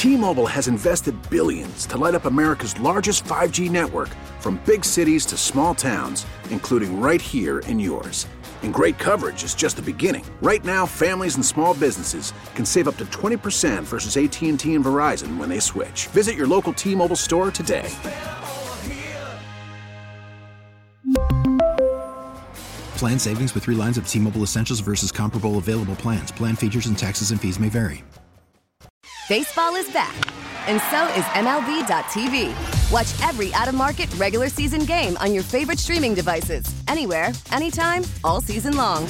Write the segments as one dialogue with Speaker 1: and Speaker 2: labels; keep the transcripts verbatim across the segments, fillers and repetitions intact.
Speaker 1: T-Mobile has invested billions to light up America's largest five G network, from big cities to small towns, including right here in yours. And great coverage is just the beginning. Right now, families and small businesses can save up to twenty percent versus A T and T and Verizon when they switch. Visit your local T-Mobile store today.
Speaker 2: Plan savings with three lines of T-Mobile Essentials versus comparable available plans. Plan features and taxes and fees may vary.
Speaker 3: Baseball is back, and so is M L B dot T V. Watch every out-of-market regular season game on your favorite streaming devices, anywhere, anytime, all season long.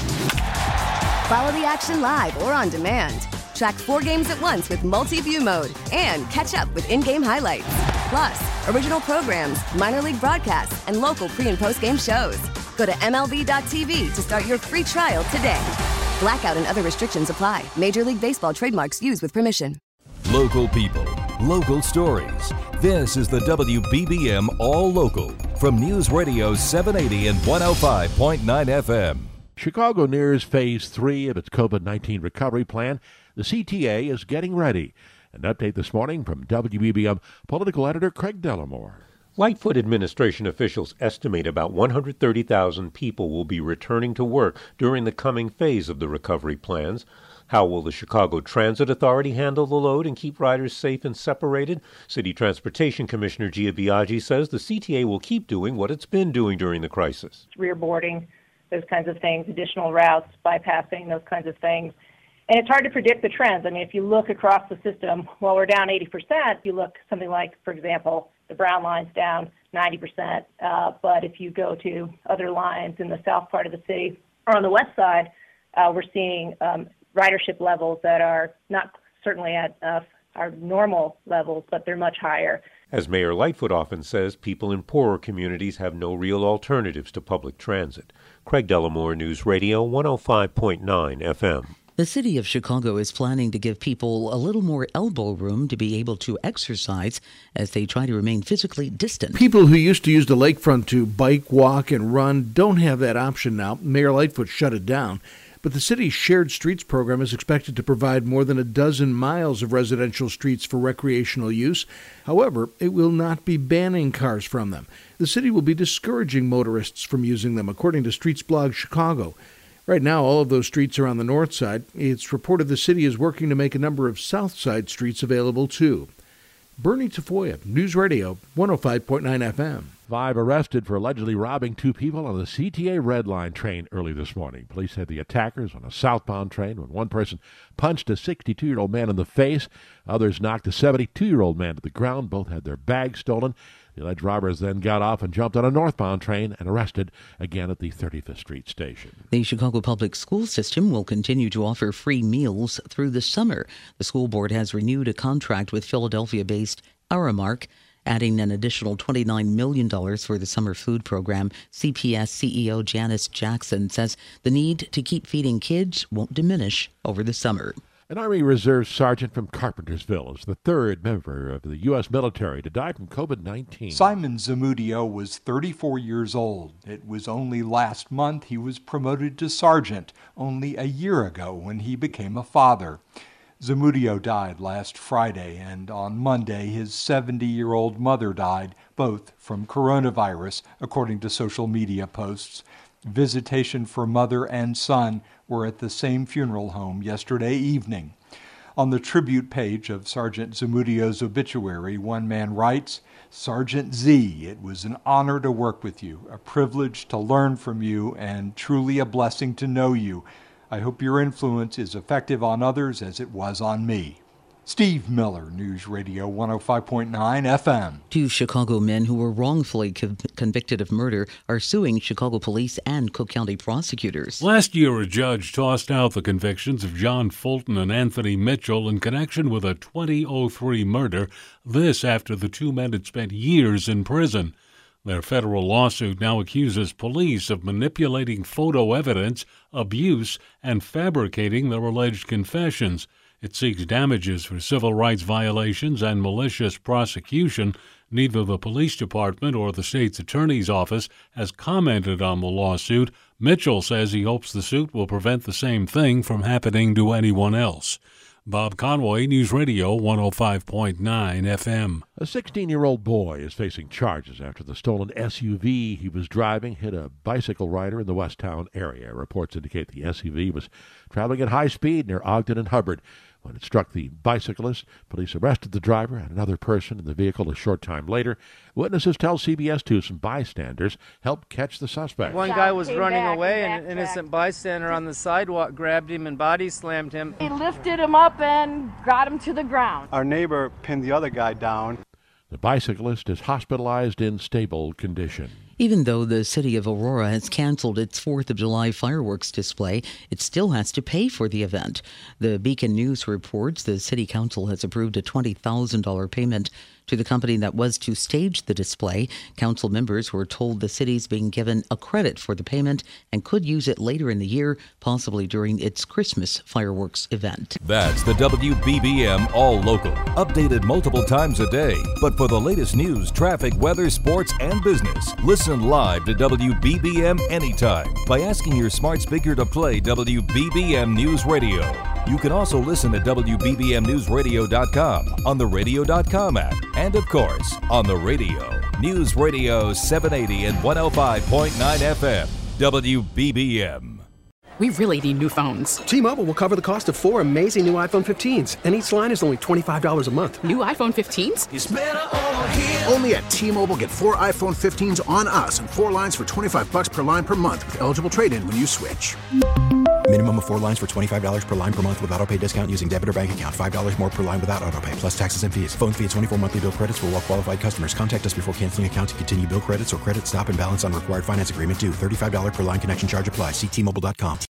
Speaker 3: Follow the action live or on demand. Track four games at once with multi-view mode and catch up with in-game highlights. Plus, original programs, minor league broadcasts, and local pre- and post-game shows. Go to M L B dot T V to start your free trial today. Blackout and other restrictions apply. Major League Baseball trademarks used with permission.
Speaker 4: Local people, local stories. This is the W B B M All Local from News Radio seven eighty and one oh five point nine F M.
Speaker 5: Chicago nears phase three of its COVID nineteen recovery plan. The C T A is getting ready. An update this morning from W B B M political editor Craig Dellimore.
Speaker 6: Lightfoot administration officials estimate about one hundred thirty thousand people will be returning to work during the coming phase of the recovery plans. How will the Chicago Transit Authority handle the load and keep riders safe and separated? City Transportation Commissioner Gia Biaggi says the C T A will keep doing what it's been doing during the crisis.
Speaker 7: Rear boarding, those kinds of things, additional routes, bypassing, those kinds of things. And it's hard to predict the trends. I mean, if you look across the system, while we're down eighty percent, you look something like, for example, the Brown line's down ninety percent. Uh, but if you go to other lines in the south part of the city or on the west side, uh, we're seeing um, ridership levels that are not certainly at uh, our normal levels, but they're much higher.
Speaker 6: As Mayor Lightfoot often says, people in poorer communities have no real alternatives to public transit. Craig Dellimore, News Radio one oh five point nine F M.
Speaker 8: The city of Chicago is planning to give people a little more elbow room to be able to exercise as they try to remain physically distant.
Speaker 9: People who used to use the lakefront to bike, walk, and run don't have that option now. Mayor Lightfoot shut it down. But the city's Shared Streets program is expected to provide more than a dozen miles of residential streets for recreational use. However, it will not be banning cars from them. The city will be discouraging motorists from using them, according to Streets Blog Chicago. Right now, all of those streets are on the north side. It's reported the city is working to make a number of south side streets available, too. Bernie Tafoya, News Radio one oh five point nine F M.
Speaker 5: Five arrested for allegedly robbing two people on the C T A Red Line train early this morning. Police said the attackers on a southbound train when one person punched a sixty-two-year-old man in the face. Others knocked a seventy-two-year-old man to the ground. Both had their bags stolen. The alleged robbers then got off and jumped on a northbound train and arrested again at the thirty-fifth Street station.
Speaker 8: The Chicago Public School System will continue to offer free meals through the summer. The school board has renewed a contract with Philadelphia-based Aramark, adding an additional twenty-nine million dollars for the summer food program. C P S C E O Janice Jackson says the need to keep feeding kids won't diminish over the summer.
Speaker 5: An Army Reserve sergeant from Carpentersville is the third member of the U S military to die from COVID nineteen.
Speaker 10: Simon Zamudio was thirty-four years old. It was only last month he was promoted to sergeant, only a year ago when he became a father. Zamudio died last Friday, and on Monday his seventy-year-old mother died, both from coronavirus, according to social media posts. Visitation for mother and son were at the same funeral home yesterday evening. On the tribute page of Sergeant Zamudio's obituary, one man writes, "Sergeant Z, it was an honor to work with you, a privilege to learn from you, and truly a blessing to know you. I hope your influence is effective on others as it was on me." Steve Miller, News Radio one oh five point nine F M.
Speaker 8: Two Chicago men who were wrongfully co- convicted of murder are suing Chicago police and Cook County prosecutors.
Speaker 11: Last year, a judge tossed out the convictions of John Fulton and Anthony Mitchell in connection with a twenty oh three murder, this after the two men had spent years in prison. Their federal lawsuit now accuses police of manipulating photo evidence, abuse, and fabricating their alleged confessions. It seeks damages for civil rights violations and malicious prosecution. Neither the police department or the state's attorney's office has commented on the lawsuit. Mitchell says he hopes the suit will prevent the same thing from happening to anyone else. Bob Conway, News Radio one oh five point nine F M.
Speaker 5: A sixteen-year-old boy is facing charges after the stolen S U V he was driving hit a bicycle rider in the Westtown area. Reports indicate the S U V was traveling at high speed near Ogden and Hubbard. When it struck the bicyclist, police arrested the driver and another person in the vehicle a short time later. Witnesses tell C B S two some bystanders helped catch the suspect.
Speaker 12: One guy was running away, and an innocent bystander on the sidewalk grabbed him and body slammed him.
Speaker 13: He lifted him up and got him to the ground.
Speaker 14: Our neighbor pinned the other guy down.
Speaker 5: The bicyclist is hospitalized in stable condition.
Speaker 8: Even though the city of Aurora has canceled its fourth of July fireworks display, it still has to pay for the event. The Beacon News reports the city council has approved a twenty thousand dollars payment to the company that was to stage the display. Council members were told the city's being given a credit for the payment and could use it later in the year, possibly during its Christmas fireworks event.
Speaker 4: That's the W B B M All Local, updated multiple times a day. But for the latest news, traffic, weather, sports, and business, listen live to W B B M anytime by asking your smart speaker to play W B B M News Radio. You can also listen at W B B M news radio dot com, on the radio dot com app, and of course, on the radio. News Radio seven eighty and one oh five point nine F M, W B B M.
Speaker 15: We really need new phones.
Speaker 16: T-Mobile will cover the cost of four amazing new iPhone fifteens, and each line is only twenty-five dollars a month.
Speaker 15: New iPhone fifteens?
Speaker 1: It's better over here. Only at T-Mobile, get four iPhone fifteens on us and four lines for twenty-five bucks per line per month with eligible trade-in when you switch.
Speaker 2: Minimum of four lines for twenty-five dollars per line per month with autopay discount using debit or bank account. five dollars more per line without autopay, plus taxes and fees. Phone fee at twenty-four monthly bill credits for well-qualified customers. Contact us before canceling account to continue bill credits or credit stop and balance on required finance agreement due. thirty-five dollars per line connection charge applies. See T Mobile dot com.